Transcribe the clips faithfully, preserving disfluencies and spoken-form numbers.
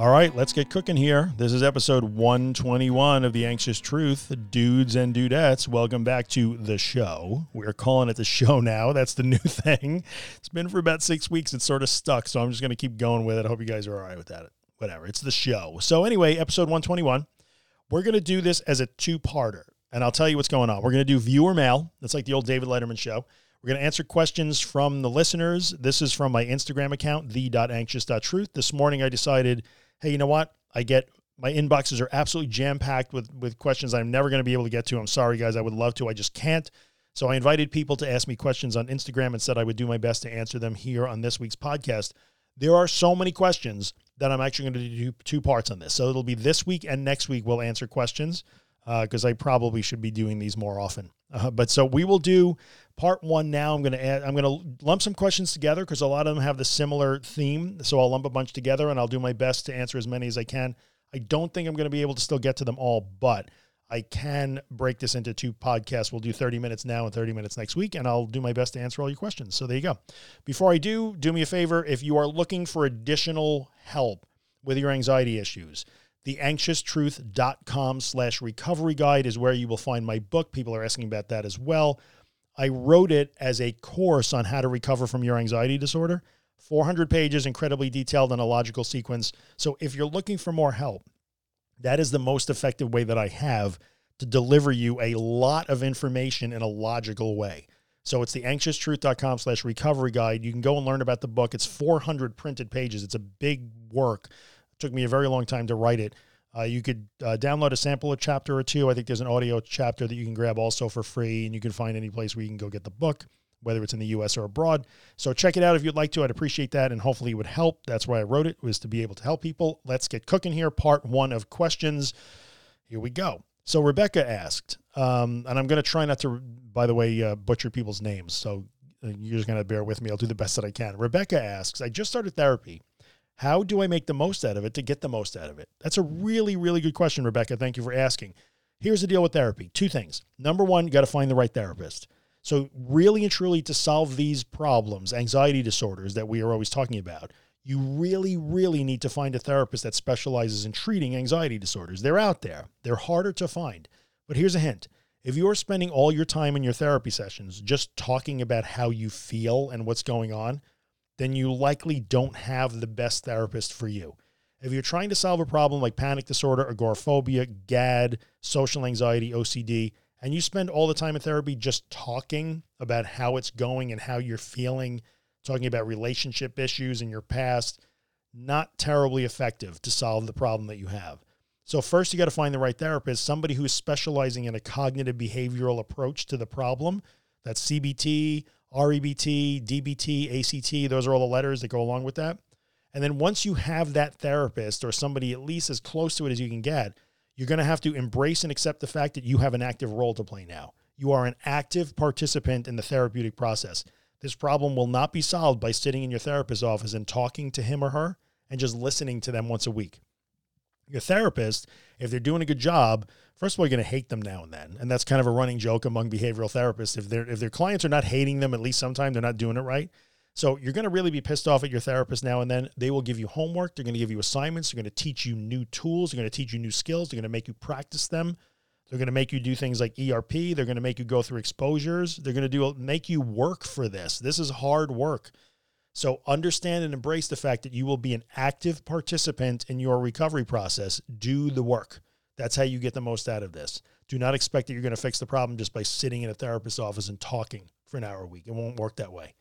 All right, let's get cooking here. This is episode one twenty-one of The Anxious Truth. Dudes and dudettes, welcome back to the show. We're calling it the show now. That's the new thing. It's been for about six weeks. It's sort of stuck, so I'm just going to keep going with it. I hope you guys are all right with that. Whatever, it's the show. So anyway, episode one twenty-one, we're going to do this as a two-parter, and I'll tell you what's going on. We're going to do viewer mail. That's like the old David Letterman show. We're going to answer questions from the listeners. This is from my Instagram account, the dot anxious dot truth. This morning I decided, hey, you know what? I get, my inboxes are absolutely jam-packed with, with questions I'm never going to be able to get to. I'm sorry, guys. I would love to. I just can't. So I invited people to ask me questions on Instagram and said I would do my best to answer them here on this week's podcast. There are so many questions that I'm actually going to do two parts on this. So it'll be this week and next week we'll answer questions because uh, I probably should be doing these more often. Uh, but so we will do part one now. I'm going to add, I'm going to lump some questions together because a lot of them have the similar theme. So I'll lump a bunch together and I'll do my best to answer as many as I can. I don't think I'm going to be able to still get to them all, but I can break this into two podcasts. We'll do thirty minutes now and thirty minutes next week, and I'll do my best to answer all your questions. So there you go. Before I do, do me a favor. If you are looking for additional help with your anxiety issues, the anxious truth dot com slash recovery guide is where you will find my book. People are asking about that as well. I wrote it as a course on how to recover from your anxiety disorder. four hundred pages, incredibly detailed in a logical sequence. So if you're looking for more help, that is the most effective way that I have to deliver you a lot of information in a logical way. So it's the anxious truth dot com slash recovery guide. You can go and learn about the book. It's four hundred printed pages. It's a big work. It took me a very long time to write it. Uh, you could uh, download a sample, a chapter or two. I think there's an audio chapter that you can grab also for free, and you can find any place where you can go get the book, whether it's in the U S or abroad. So check it out if you'd like to. I'd appreciate that, and hopefully it would help. That's why I wrote it, was to be able to help people. Let's get cooking here. Part one of questions. Here we go. So Rebecca asked, um, and I'm going to try not to, by the way, uh, butcher people's names. So you're just going to bear with me. I'll do the best that I can. Rebecca asks, I just started therapy. How do I make the most out of it to get the most out of it? That's a really, really good question, Rebecca. Thank you for asking. Here's the deal with therapy. Two things. Number one, you got to find the right therapist. So really and truly to solve these problems, anxiety disorders that we are always talking about, you really, really need to find a therapist that specializes in treating anxiety disorders. They're out there. They're harder to find. But here's a hint. If you're spending all your time in your therapy sessions just talking about how you feel and what's going on, then you likely don't have the best therapist for you. If you're trying to solve a problem like panic disorder, agoraphobia, G A D, social anxiety, O C D, and you spend all the time in therapy just talking about how it's going and how you're feeling, talking about relationship issues in your past, not terribly effective to solve the problem that you have. So first you got to find the right therapist, somebody who is specializing in a cognitive behavioral approach to the problem. That's C B T, R E B T, D B T, A C T. Those are all the letters that go along with that. And then once you have that therapist or somebody at least as close to it as you can get, you're going to have to embrace and accept the fact that you have an active role to play now. You are an active participant in the therapeutic process. This problem will not be solved by sitting in your therapist's office and talking to him or her and just listening to them once a week. Your therapist, if they're doing a good job, first of all, you're going to hate them now and then. And that's kind of a running joke among behavioral therapists. If they're, if their clients are not hating them, at least sometime they're not doing it right. So you're going to really be pissed off at your therapist now and then. They will give you homework. They're going to give you assignments. They're going to teach you new tools. They're going to teach you new skills. They're going to make you practice them. They're going to make you do things like E R P. They're going to make you go through exposures. They're going to do make you work for this. This is hard work. So understand and embrace the fact that you will be an active participant in your recovery process. Do the work. That's how you get the most out of this. Do not expect that you're going to fix the problem just by sitting in a therapist's office and talking for an hour a week. It won't work that way.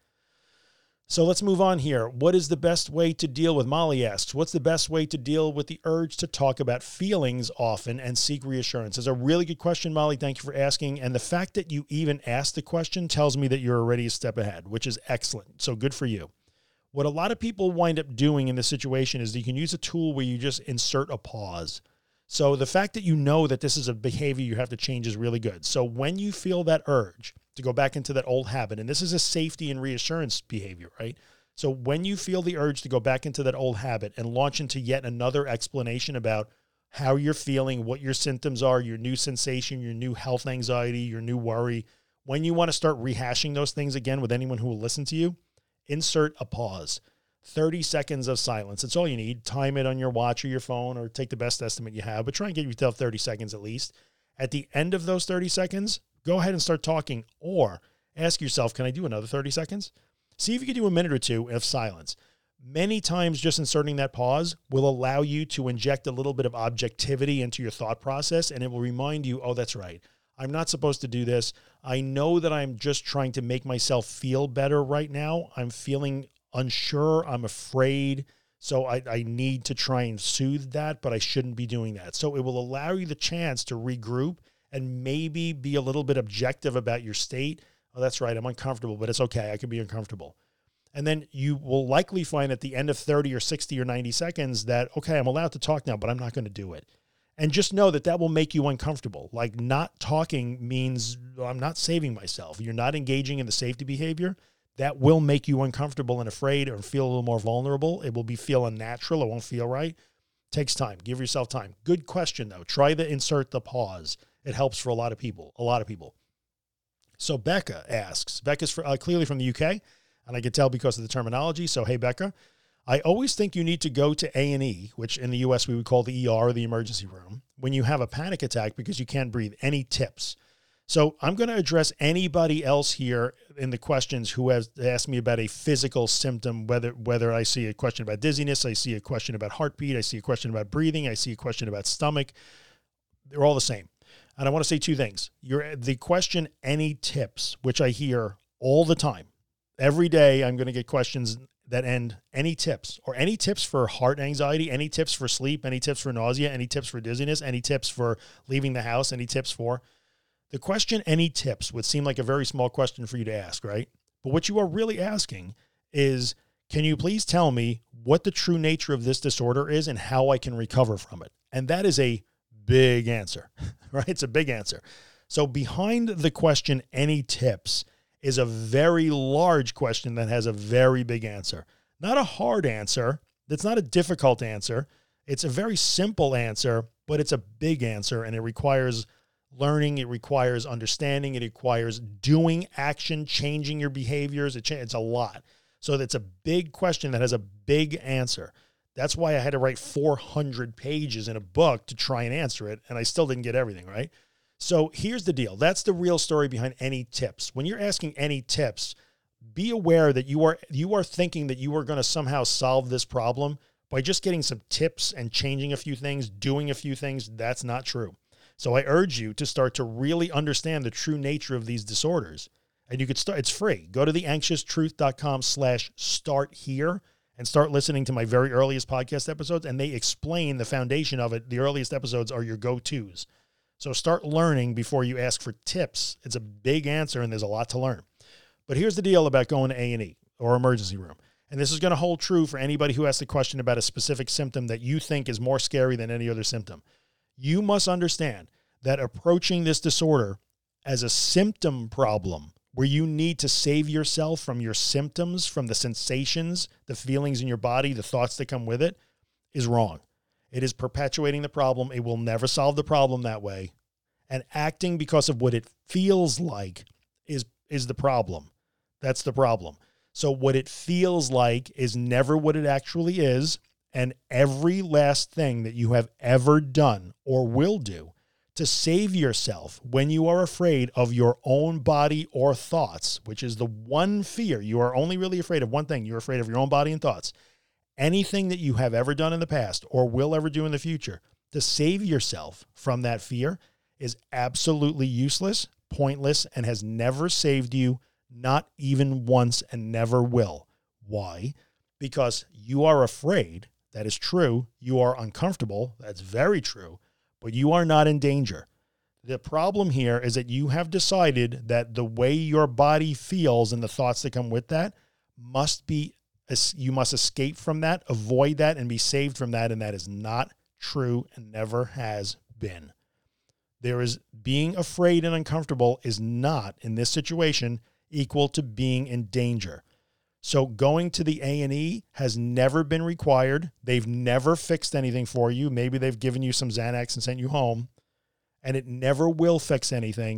So let's move on here. What is the best way to deal with, Molly asks, what's the best way to deal with the urge to talk about feelings often and seek reassurance? It's a really good question, Molly. Thank you for asking. And the fact that you even asked the question tells me that you're already a step ahead, which is excellent. So good for you. What a lot of people wind up doing in this situation is that you can use a tool where you just insert a pause. So the fact that you know that this is a behavior you have to change is really good. So when you feel that urge to go back into that old habit, and this is a safety and reassurance behavior, right? So when you feel the urge to go back into that old habit and launch into yet another explanation about how you're feeling, what your symptoms are, your new sensation, your new health anxiety, your new worry, when you want to start rehashing those things again with anyone who will listen to you, insert a pause. thirty seconds of silence. That's all you need. Time it on your watch or your phone, or take the best estimate you have, but try and get yourself thirty seconds at least. At the end of those thirty seconds, go ahead and start talking, or ask yourself, can I do another thirty seconds? See if you can do a minute or two of silence. Many times just inserting that pause will allow you to inject a little bit of objectivity into your thought process, and it will remind you, oh, that's right. I'm not supposed to do this. I know that I'm just trying to make myself feel better right now. I'm feeling unsure. I'm afraid. So I, I need to try and soothe that, but I shouldn't be doing that. So it will allow you the chance to regroup and maybe be a little bit objective about your state. Oh, that's right. I'm uncomfortable, but it's okay. I can be uncomfortable. And then you will likely find at the end of thirty or sixty or ninety seconds that, okay, I'm allowed to talk now, but I'm not going to do it. And just know that that will make you uncomfortable. Like, not talking means I'm not saving myself. You're not engaging in the safety behavior. That will make you uncomfortable and afraid, or feel a little more vulnerable. It will be feel unnatural. It won't feel right. Takes time. Give yourself time. Good question, though. Try to insert the pause. It helps for a lot of people, a lot of people. So Becca asks, Becca's for, uh, clearly from the U K, and I can tell because of the terminology. So, hey, Becca, I always think you need to go to A and E, which in the U S we would call the E R, or the emergency room, when you have a panic attack because you can't breathe. Any tips? So I'm going to address anybody else here in the questions who has asked me about a physical symptom, whether whether I see a question about dizziness, I see a question about heartbeat, I see a question about breathing, I see a question about stomach. They're all the same. And I want to say two things. You're, the question, any tips, which I hear all the time. Every day I'm going to get questions that end, any tips, or any tips for heart anxiety, any tips for sleep, any tips for nausea, any tips for dizziness, any tips for leaving the house, any tips for... The question, any tips, would seem like a very small question for you to ask, right? But what you are really asking is, can you please tell me what the true nature of this disorder is and how I can recover from it? And that is a big answer, right? It's a big answer. So behind the question, any tips, is a very large question that has a very big answer. Not a hard answer. That's not a difficult answer. It's a very simple answer, but it's a big answer, and it requires learning. It requires understanding. It requires doing action, changing your behaviors. It, it's a lot. So that's a big question that has a big answer. That's why I had to write four hundred pages in a book to try and answer it. And I still didn't get everything right. So here's the deal. That's the real story behind any tips. When you're asking any tips, be aware that you are, you are thinking that you are going to somehow solve this problem by just getting some tips and changing a few things, doing a few things. That's not true. So I urge you to start to really understand the true nature of these disorders. And you could start, it's free. Go to the anxious truth dot com slash start here and start listening to my very earliest podcast episodes. And they explain the foundation of it. The earliest episodes are your go-tos. So start learning before you ask for tips. It's a big answer, and there's a lot to learn. But here's the deal about going to A and E or emergency room. And this is going to hold true for anybody who asks a question about a specific symptom that you think is more scary than any other symptom. You must understand that approaching this disorder as a symptom problem, where you need to save yourself from your symptoms, from the sensations, the feelings in your body, the thoughts that come with it, is wrong. It is perpetuating the problem. It will never solve the problem that way. And acting because of what it feels like is, is the problem. That's the problem. So what it feels like is never what it actually is. And every last thing that you have ever done or will do to save yourself when you are afraid of your own body or thoughts, which is the one fear, you are only really afraid of one thing. You're afraid of your own body and thoughts. Anything that you have ever done in the past or will ever do in the future to save yourself from that fear is absolutely useless, pointless, and has never saved you, not even once, and never will. Why? Because you are afraid. That is true. You are uncomfortable. That's very true. But you are not in danger. The problem here is that you have decided that the way your body feels and the thoughts that come with that must be, you must escape from that, avoid that, and be saved from that. And that is not true and never has been. There is being afraid and uncomfortable is not, in this situation, equal to being in danger. So going to the A and E has never been required. They've never fixed anything for you. Maybe they've given you some Xanax and sent you home, and it never will fix anything.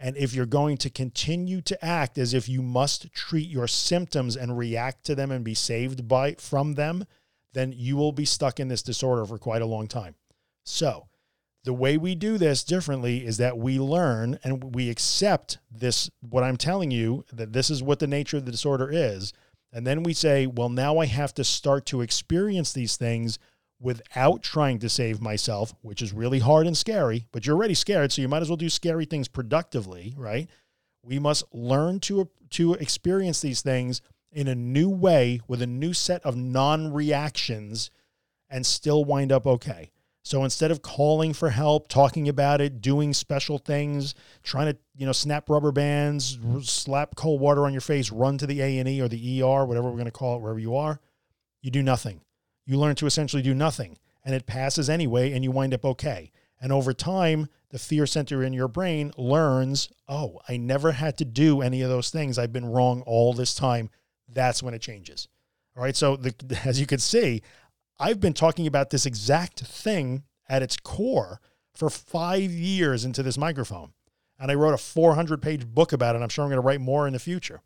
And if you're going to continue to act as if you must treat your symptoms and react to them and be saved by from them, then you will be stuck in this disorder for quite a long time. So the way we do this differently is that we learn and we accept this, what I'm telling you, that this is what the nature of the disorder is. And then we say, well, now I have to start to experience these things without trying to save myself, which is really hard and scary, but you're already scared. So you might as well do scary things productively, right? We must learn to, to experience these things in a new way with a new set of non-reactions and still wind up okay. So instead of calling for help, talking about it, doing special things, trying to, you know, snap rubber bands, slap cold water on your face, run to the A and E or the E R, whatever we're going to call it, wherever you are, you do nothing. You learn to essentially do nothing, and it passes anyway, and you wind up okay. And over time, the fear center in your brain learns, oh, I never had to do any of those things. I've been wrong all this time. That's when it changes. All right. So the, as you can see, I've been talking about this exact thing at its core for five years into this microphone. And I wrote a four hundred page book about it. I'm sure I'm going to write more in the future.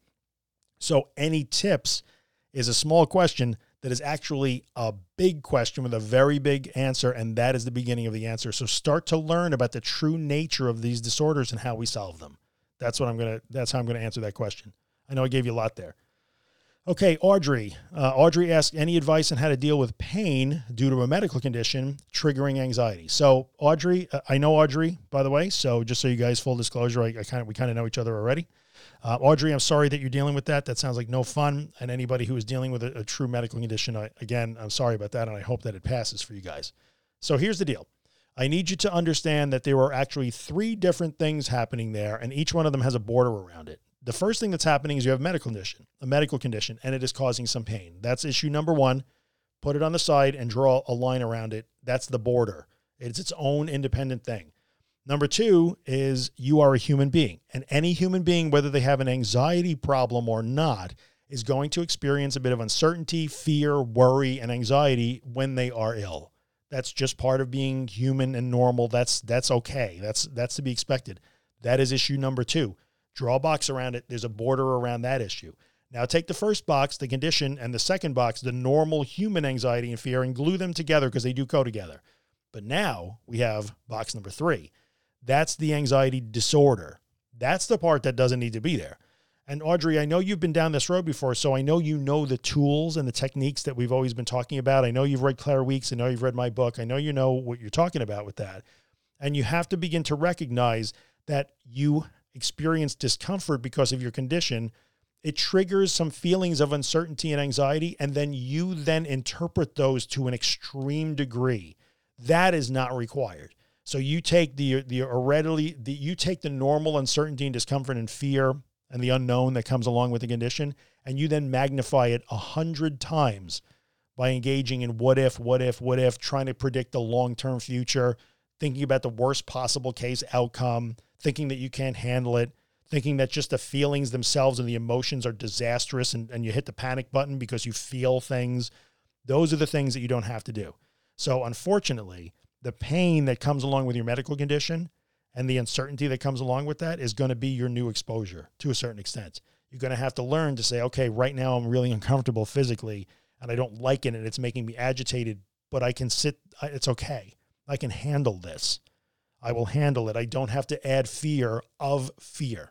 So any tips is a small question that is actually a big question with a very big answer. And that is the beginning of the answer. So start to learn about the true nature of these disorders and how we solve them. That's what I'm going to, that's how I'm going to answer that question. I know I gave you a lot there. Okay, Audrey. Uh, Audrey asked, any advice on how to deal with pain due to a medical condition triggering anxiety? So Audrey, uh, I know Audrey, by the way, so just so you guys, full disclosure, I, I kind of, we kind of know each other already. Uh, Audrey, I'm sorry that you're dealing with that. That sounds like no fun. And anybody who is dealing with a, a true medical condition, I, again, I'm sorry about that. And I hope that it passes for you guys. So here's the deal. I need you to understand that there are actually three different things happening there, and each one of them has a border around it. The first thing that's happening is you have a medical condition, a medical condition, and it is causing some pain. That's issue number one. Put it on the side and draw a line around it. That's the border. It's its own independent thing. Number two is you are a human being, and any human being, whether they have an anxiety problem or not, is going to experience a bit of uncertainty, fear, worry, and anxiety when they are ill. That's just part of being human and normal. That's, that's okay. That's, that's to be expected. That is issue number two. Draw a box around it. There's a border around that issue. Now take the first box, the condition, and the second box, the normal human anxiety and fear, and glue them together because they do go together. But now we have box number three. That's the anxiety disorder. That's the part that doesn't need to be there. And Audrey, I know you've been down this road before, so I know you know the tools and the techniques that we've always been talking about. I know you've read Claire Weeks. I know you've read my book. I know you know what you're talking about with that. And you have to begin to recognize that you experience discomfort because of your condition. It triggers some feelings of uncertainty and anxiety, and then you then interpret those to an extreme degree. That is not required. So you take the, the already, the, you take the normal uncertainty and discomfort and fear and the unknown that comes along with the condition, and you then magnify it a hundred times by engaging in what if, what if, what if, trying to predict the long-term future, thinking about the worst possible case outcome, thinking that you can't handle it, thinking that just the feelings themselves and the emotions are disastrous, and, and you hit the panic button because you feel things. Those are the things that you don't have to do. So unfortunately, the pain that comes along with your medical condition and the uncertainty that comes along with that is going to be your new exposure to a certain extent. You're going to have to learn to say, okay, right now I'm really uncomfortable physically and I don't like it and it's making me agitated, but I can sit, it's okay. I can handle this. I will handle it. I don't have to add fear of fear.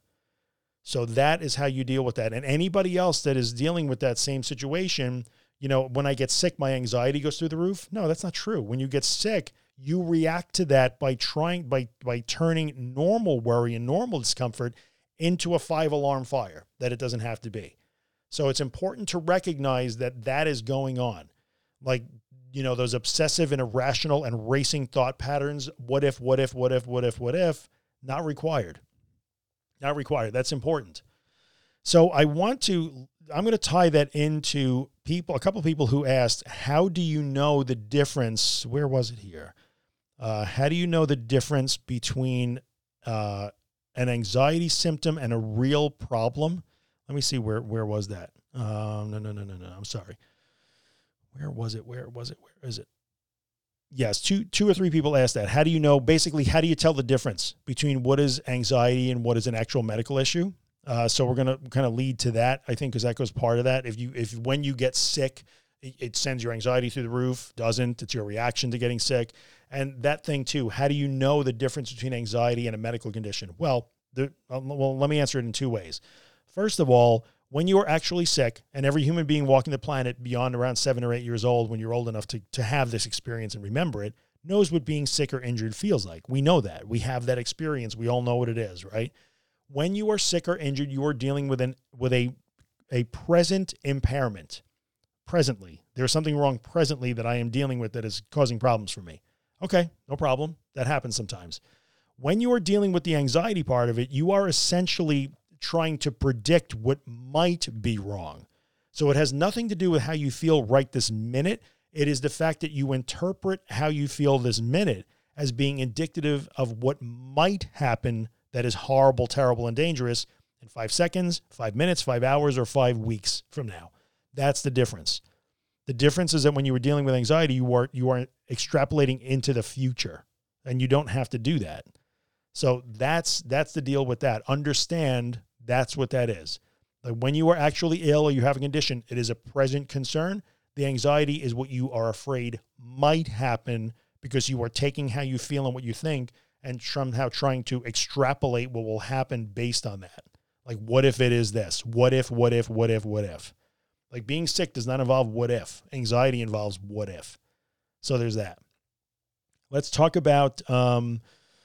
So that is how you deal with that. And anybody else that is dealing with that same situation, you know, when I get sick, my anxiety goes through the roof. No, that's not true. When you get sick, you react to that by trying, by, by turning normal worry and normal discomfort into a five alarm fire that it doesn't have to be. So it's important to recognize that that is going on. Like, you know, those obsessive and irrational and racing thought patterns. What if, what if, what if, what if, what if, not required, not required. That's important. So I want to, I'm going to tie that into people, a couple of people who asked, how do you know the difference? Where was it here? Uh, how do you know the difference between uh, an anxiety symptom and a real problem? Let me see, where, where was that? Um, no, no, no, no, no. I'm sorry. Where was it? Where was it? Where is it? yes, two, two or three people asked that. How do you know, basically, how do you tell the difference between what is anxiety and what is an actual medical issue? Uh, so we're going to kind of lead to that, I think, because that goes part of that. If you, if when you get sick, it, it sends your anxiety through the roof, doesn't, it's your reaction to getting sick. And that thing too, how do you know the difference between anxiety and a medical condition? Well, the, well, let me answer it in two ways. First of all, when you are actually sick, and every human being walking the planet beyond around seven or eight years old, when you're old enough to, to have this experience and remember it, knows what being sick or injured feels like. We know that. We have that experience. We all know what it is, right? When you are sick or injured, you are dealing with an with a a present impairment. Presently, there's something wrong presently that I am dealing with that is causing problems for me. Okay, no problem. That happens sometimes. When you are dealing with the anxiety part of it, you are essentially trying to predict what might be wrong. So it has nothing to do with how you feel right this minute. It is the fact that you interpret how you feel this minute as being indicative of what might happen that is horrible, terrible, and dangerous in five seconds, five minutes, five hours, or five weeks from now. That's the difference. The difference is that when you were dealing with anxiety, you are, you are extrapolating into the future, and you don't have to do that. So that's, that's the deal with that. Understand that's what that is. Like when you are actually ill or you have a condition, it is a present concern. The anxiety is what you are afraid might happen because you are taking how you feel and what you think and somehow trying to extrapolate what will happen based on that. Like, what if it is this? What if, what if, what if, what if? Like being sick does not involve what if. Anxiety involves what if. So there's that. Let's talk about, um,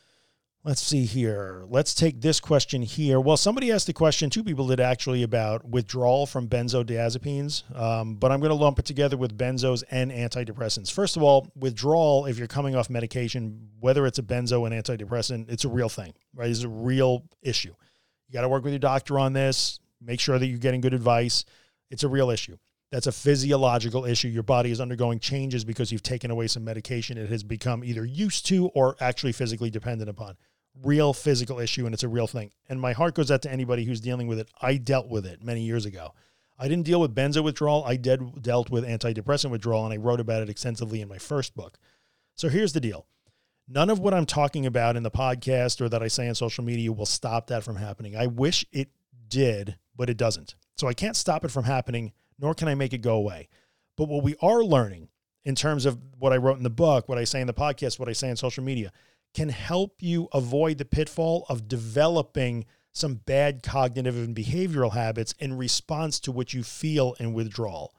let's see here. Let's take this question here. Well, somebody asked a question, two people did actually, about withdrawal from benzodiazepines, um, but I'm going to lump it together with benzos and antidepressants. First of all, withdrawal, if you're coming off medication, whether it's a benzo and antidepressant, it's a real thing, right? It's a real issue. You got to work with your doctor on this. Make sure that you're getting good advice. It's a real issue. That's a physiological issue. Your body is undergoing changes because you've taken away some medication it has become either used to or actually physically dependent upon. Real physical issue, and it's a real thing. And my heart goes out to anybody who's dealing with it. I dealt with it many years ago. I didn't deal with benzo withdrawal. I did dealt with antidepressant withdrawal, and I wrote about it extensively in my first book. So here's the deal. None of what I'm talking about in the podcast or that I say on social media will stop that from happening. I wish it did, but it doesn't. So I can't stop it from happening, nor can I make it go away. But what we are learning in terms of what I wrote in the book, what I say in the podcast, what I say on social media, can help you avoid the pitfall of developing some bad cognitive and behavioral habits in response to what you feel in withdrawal.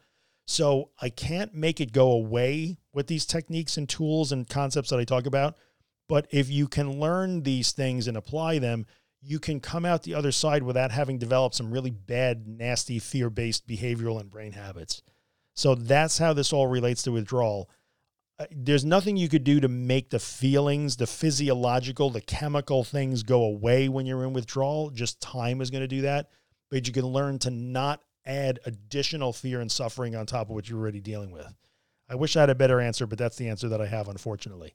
So I can't make it go away with these techniques and tools and concepts that I talk about. But if you can learn these things and apply them, you can come out the other side without having developed some really bad, nasty, fear-based behavioral and brain habits. So that's how this all relates to withdrawal. There's nothing you could do to make the feelings, the physiological, the chemical things go away when you're in withdrawal. Just time is going to do that. But you can learn to not add additional fear and suffering on top of what you're already dealing with. I wish I had a better answer, but that's the answer that I have, unfortunately.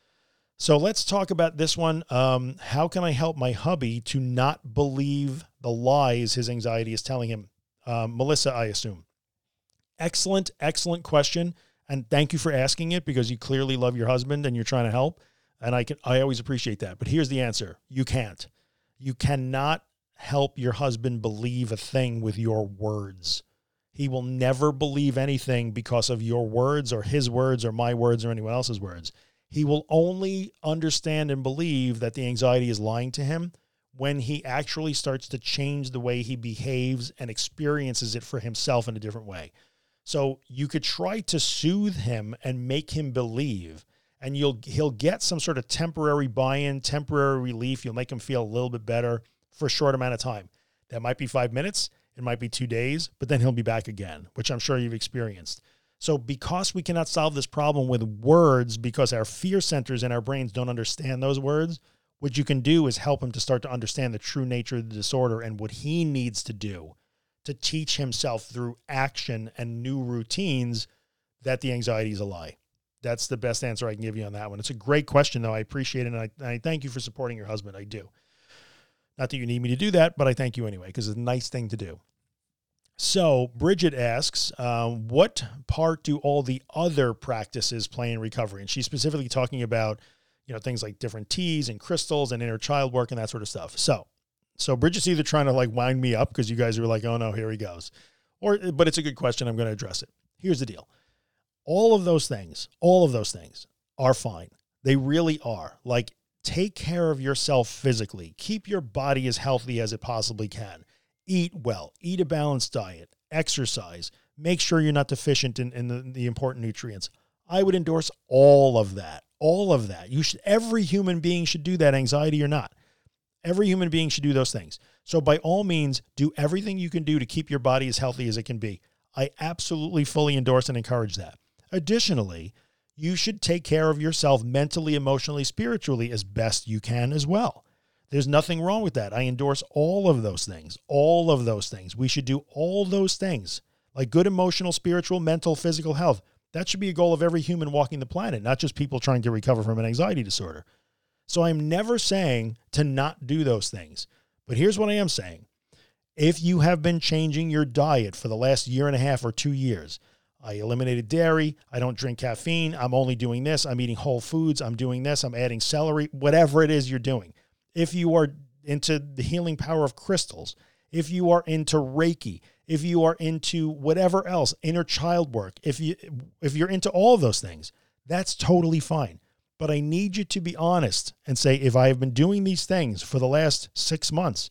So let's talk about this one. Um, how can I help my hubby to not believe the lies his anxiety is telling him? Um, Melissa, I assume. Excellent, excellent question. And thank you for asking it, because you clearly love your husband and you're trying to help. And I can, I always appreciate that. But here's the answer. You can't. You cannot help your husband believe a thing with your words. He will never believe anything because of your words or his words or my words or anyone else's words. He will only understand and believe that the anxiety is lying to him when he actually starts to change the way he behaves and experiences it for himself in a different way. So you could try to soothe him and make him believe, and you'll he'll get some sort of temporary buy-in, temporary relief. You'll make him feel a little bit better for a short amount of time. That might be five minutes. It might be two days, but then he'll be back again, which I'm sure you've experienced. So because we cannot solve this problem with words, because our fear centers in our brains don't understand those words, what you can do is help him to start to understand the true nature of the disorder and what he needs to do to teach himself through action and new routines that the anxiety is a lie. That's the best answer I can give you on that one. It's a great question, though. I appreciate it, and I, and I thank you for supporting your husband. I do. Not that you need me to do that, but I thank you anyway, because it's a nice thing to do. So Bridget asks, uh, what part do all the other practices play in recovery? And she's specifically talking about, you know, things like different teas and crystals and inner child work and that sort of stuff. So, so Bridget's either trying to like wind me up because you guys are like, oh no, here he goes. Or, but it's a good question. I'm going to address it. Here's the deal. All of those things, all of those things are fine. They really are. Like, take care of yourself physically. Keep your body as healthy as it possibly can. Eat well, eat a balanced diet, exercise, make sure you're not deficient in, in the, the important nutrients. I would endorse all of that, all of that. You should, every human being should do that, anxiety or not. Every human being should do those things. So by all means, do everything you can do to keep your body as healthy as it can be. I absolutely fully endorse and encourage that. Additionally, you should take care of yourself mentally, emotionally, spiritually as best you can as well. There's nothing wrong with that. I endorse all of those things, all of those things. We should do all those things, like good emotional, spiritual, mental, physical health. That should be a goal of every human walking the planet, not just people trying to recover from an anxiety disorder. So I'm never saying to not do those things. But here's what I am saying. If you have been changing your diet for the last year and a half or two years, I eliminated dairy, I don't drink caffeine, I'm only doing this, I'm eating whole foods, I'm doing this, I'm adding celery, whatever it is you're doing. If you are into the healing power of crystals, if you are into Reiki, if you are into whatever else, inner child work, if you, if you're into all of those things, that's totally fine. But I need you to be honest and say, if I have been doing these things for the last six months,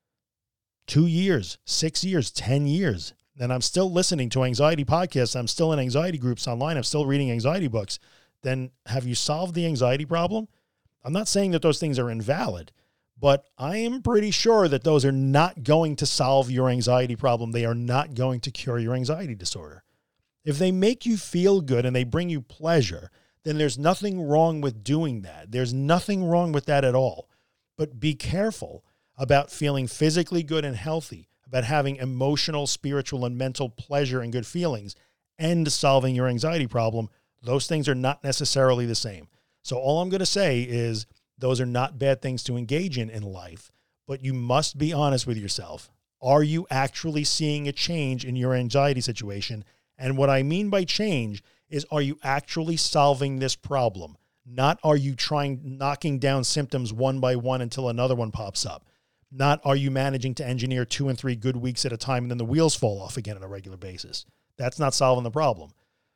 two years, six years, ten years, and I'm still listening to anxiety podcasts, I'm still in anxiety groups online, I'm still reading anxiety books, then have you solved the anxiety problem? I'm not saying that those things are invalid, but I am pretty sure that those are not going to solve your anxiety problem. They are not going to cure your anxiety disorder. If they make you feel good and they bring you pleasure, then there's nothing wrong with doing that. There's nothing wrong with that at all. But be careful about feeling physically good and healthy, about having emotional, spiritual, and mental pleasure and good feelings, and solving your anxiety problem. Those things are not necessarily the same. So all I'm going to say is those are not bad things to engage in in life, but you must be honest with yourself. Are you actually seeing a change in your anxiety situation? And what I mean by change is, are you actually solving this problem? Not are you trying, knocking down symptoms one by one until another one pops up. Not are you managing to engineer two and three good weeks at a time and then the wheels fall off again on a regular basis. That's not solving the problem.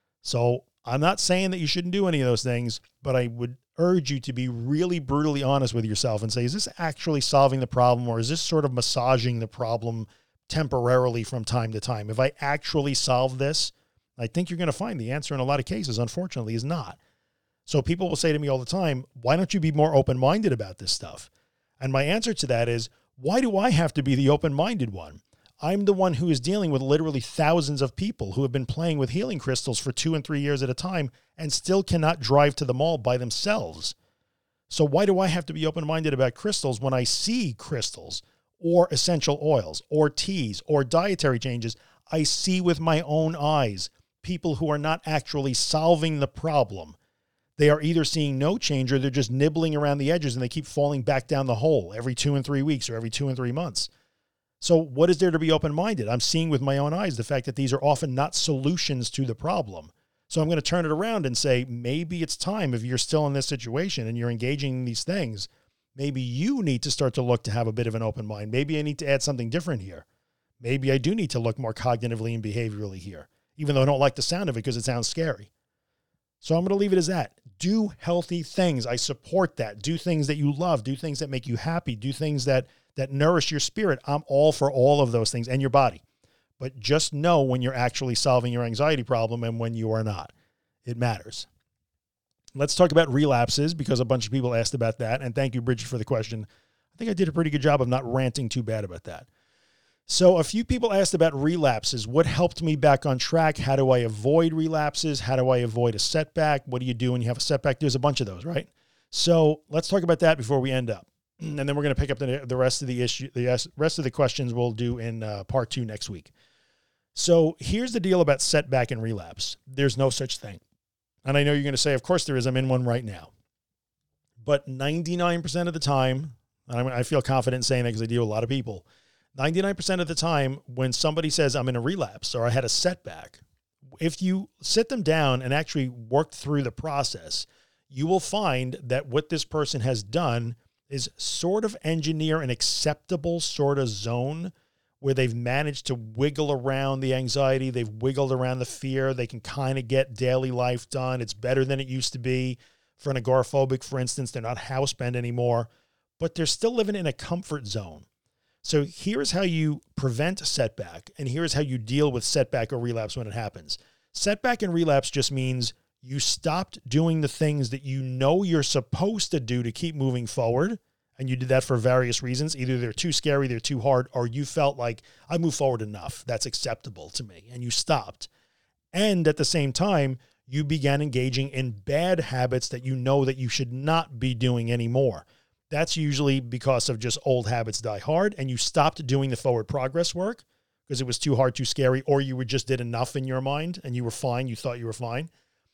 So I'm not saying that you shouldn't do any of those things, but I would urge you to be really brutally honest with yourself and say, is this actually solving the problem, or is this sort of massaging the problem temporarily from time to time? If I actually solve this, I think you're going to find the answer in a lot of cases, unfortunately, is not. So people will say to me all the time, why don't you be more open-minded about this stuff? And my answer to that is, why do I have to be the open-minded one? I'm the one who is dealing with literally thousands of people who have been playing with healing crystals for two and three years at a time and still cannot drive to the mall by themselves. So why do I have to be open-minded about crystals when I see crystals or essential oils or teas or dietary changes? I see with my own eyes people who are not actually solving the problem. They are either seeing no change or they're just nibbling around the edges and they keep falling back down the hole every two and three weeks or every two and three months. So what is there to be open-minded? I'm seeing with my own eyes the fact that these are often not solutions to the problem. So I'm going to turn it around and say, maybe it's time, if you're still in this situation and you're engaging in these things, maybe you need to start to look to have a bit of an open mind. Maybe I need to add something different here. Maybe I do need to look more cognitively and behaviorally here, even though I don't like the sound of it because it sounds scary. So I'm going to leave it as that. Do healthy things. I support that. Do things that you love. Do things that make you happy. Do things that that nourish your spirit. I'm all for all of those things and your body. But just know when you're actually solving your anxiety problem and when you are not. It matters. Let's talk about relapses, because a bunch of people asked about that. And thank you, Bridget, for the question. I think I did a pretty good job of not ranting too bad about that. So a few people asked about relapses. What helped me back on track? How do I avoid relapses? How do I avoid a setback? What do you do when you have a setback? There's a bunch of those, right? So let's talk about that before we end up. And then we're going to pick up the, the rest of the issue. The rest of the questions we'll do in uh, part two next week. So here's the deal about setback and relapse. There's no such thing. And I know you're going to say, of course there is. I'm in one right now. But ninety-nine percent of the time, and I feel confident saying that because I deal with a lot of people, ninety-nine percent of the time when somebody says, I'm in a relapse or I had a setback, if you sit them down and actually work through the process, you will find that what this person has done is sort of engineer an acceptable sort of zone where they've managed to wiggle around the anxiety. They've wiggled around the fear. They can kind of get daily life done. It's better than it used to be. For an agoraphobic, for instance, they're not housebound anymore, but they're still living in a comfort zone. So here's how you prevent setback, and here's how you deal with setback or relapse when it happens. Setback and relapse just means you stopped doing the things that you know you're supposed to do to keep moving forward, and you did that for various reasons. Either they're too scary, they're too hard, or you felt like, I moved forward enough. That's acceptable to me, and you stopped. And at the same time, you began engaging in bad habits that you know that you should not be doing anymore. That's usually because of just old habits die hard, and you stopped doing the forward progress work because it was too hard, too scary, or you were just did enough in your mind and you were fine. You thought you were fine.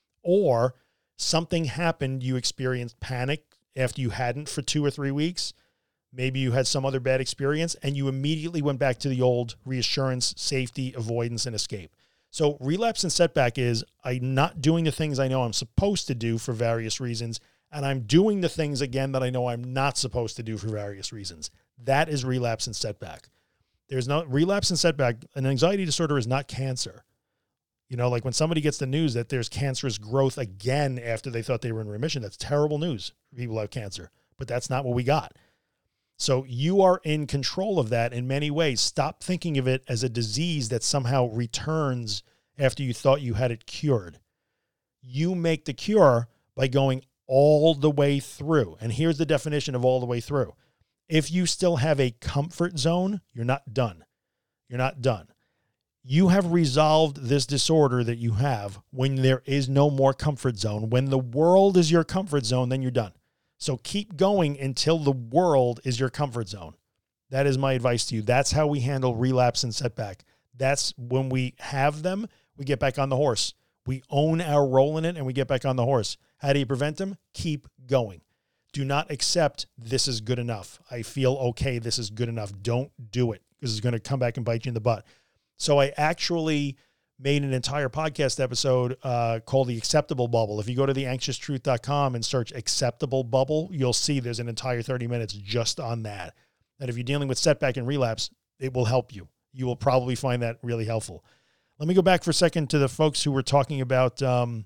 Or something happened. You experienced panic after you hadn't for two or three weeks. Maybe you had some other bad experience and you immediately went back to the old reassurance, safety, avoidance, and escape. So relapse and setback is I'm not doing the things I know I'm supposed to do for various reasons, and I'm doing the things again that I know I'm not supposed to do for various reasons. That is relapse and setback. There's no relapse and setback. An anxiety disorder is not cancer. You know, like when somebody gets the news that there's cancerous growth again after they thought they were in remission, that's terrible news for people who have cancer, but that's not what we got. So you are in control of that in many ways. Stop thinking of it as a disease that somehow returns after you thought you had it cured. You make the cure by going all the way through. And here's the definition of all the way through. If you still have a comfort zone, you're not done. You're not done. You have resolved this disorder that you have when there is no more comfort zone. When the world is your comfort zone, then you're done. So keep going until the world is your comfort zone. That is my advice to you. That's how we handle relapse and setback. That's when we have them, we get back on the horse. We own our role in it and we get back on the horse. How do you prevent them? Keep going. Do not accept this is good enough. I feel okay. This is good enough. Don't do it. This is going to come back and bite you in the butt. So I actually made an entire podcast episode uh, called The Acceptable Bubble. If you go to the anxious truth dot com and search Acceptable Bubble, you'll see there's an entire thirty minutes just on that. And if you're dealing with setback and relapse, it will help you. You will probably find that really helpful. Let me go back for a second to the folks who were talking about, um,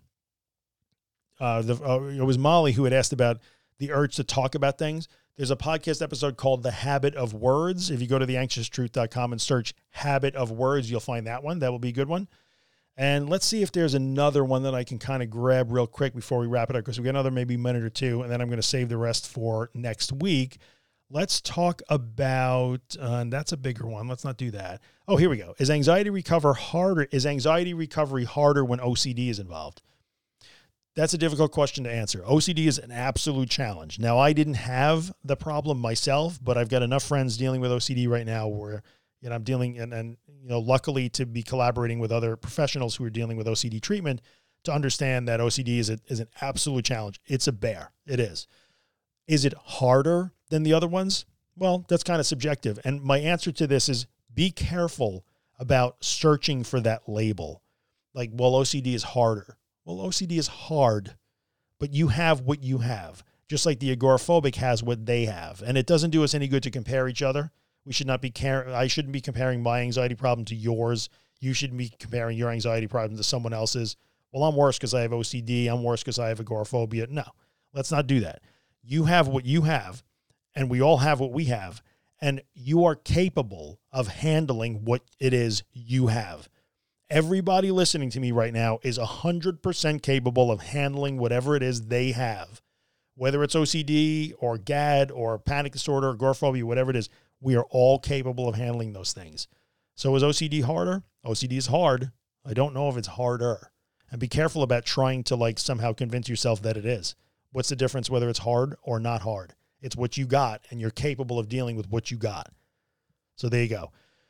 uh, the, uh, it was Molly who had asked about the urge to talk about things. There's a podcast episode called The Habit of Words. If you go to the anxious truth dot com and search Habit of Words, you'll find that one. That will be a good one. And let's see if there's another one that I can kind of grab real quick before we wrap it up, because we got another maybe minute or two, and then I'm going to save the rest for next week. Let's talk about, uh, and that's a bigger one. Let's not do that. Oh, here we go. Is anxiety recover harder? Is anxiety recovery harder when O C D is involved? That's a difficult question to answer. O C D is an absolute challenge. Now, I didn't have the problem myself, but I've got enough friends dealing with O C D right now where, you know, I'm dealing and, and, you know, luckily to be collaborating with other professionals who are dealing with O C D treatment to understand that O C D is, a, is an absolute challenge. It's a bear. It is. Is it harder than the other ones? Well, that's kind of subjective. And my answer to this is be careful about searching for that label. Like, well, O C D is harder. Well, O C D is hard, but you have what you have, just like the agoraphobic has what they have. And it doesn't do us any good to compare each other. We should not be, I shouldn't be comparing my anxiety problem to yours. You shouldn't be comparing your anxiety problem to someone else's. Well, I'm worse because I have O C D. I'm worse because I have agoraphobia. No, let's not do that. You have what you have, and we all have what we have, and you are capable of handling what it is you have. Everybody listening to me right now is one hundred percent capable of handling whatever it is they have. Whether it's O C D or G A D or panic disorder, agoraphobia, whatever it is, we are all capable of handling those things. So is O C D harder? O C D is hard. I don't know if it's harder. And be careful about trying to like somehow convince yourself that it is. What's the difference whether it's hard or not hard? It's what you got, and you're capable of dealing with what you got. So there you go.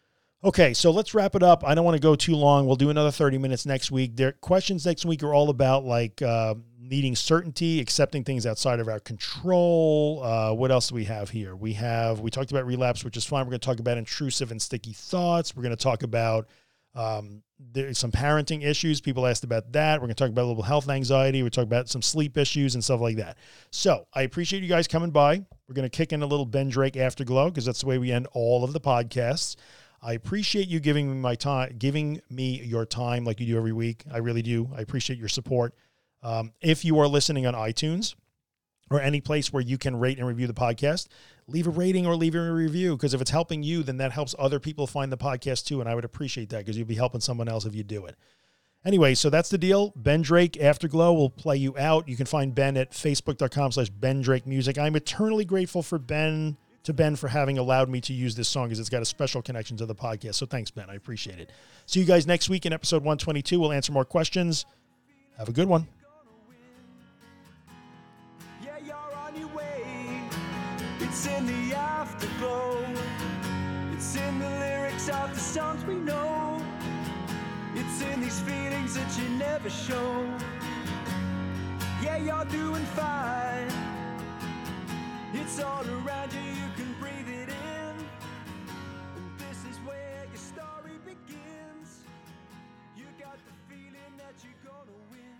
Okay, so let's wrap it up. I don't want to go too long. We'll do another thirty minutes next week. Their questions next week are all about like uh, needing certainty, accepting things outside of our control. Uh, what else do we have here? We have, we talked about relapse, which is fine. We're going to talk about intrusive and sticky thoughts. We're going to talk about um, there's some parenting issues. People asked about that. We're going to talk about a little health anxiety. We're talking about some sleep issues and stuff like that. So I appreciate you guys coming by. We're going to kick in a little Ben Drake Afterglow because that's the way we end all of the podcasts. I appreciate you giving me my time, giving me your time like you do every week. I really do. I appreciate your support. Um, if you are listening on iTunes or any place where you can rate and review the podcast, leave a rating or leave a review, because if it's helping you, then that helps other people find the podcast too. And I would appreciate that because you'll be helping someone else if you do it. Anyway, so that's the deal. Ben Drake Afterglow will play you out. You can find Ben at facebook.com slash Ben Drake Music. I'm eternally grateful for Ben, to Ben for having allowed me to use this song because it's got a special connection to the podcast. So thanks, Ben. I appreciate it. See you guys next week in episode one twenty-two. We'll answer more questions. Have a good one. Yeah, you're on your way. It's in the afterglow. It's in the lyrics of the songs we know. It's in these feelings that you never show. Yeah, you're doing fine. It's all around you, you can breathe it in. And this is where your story begins. You got the feeling that you're gonna win.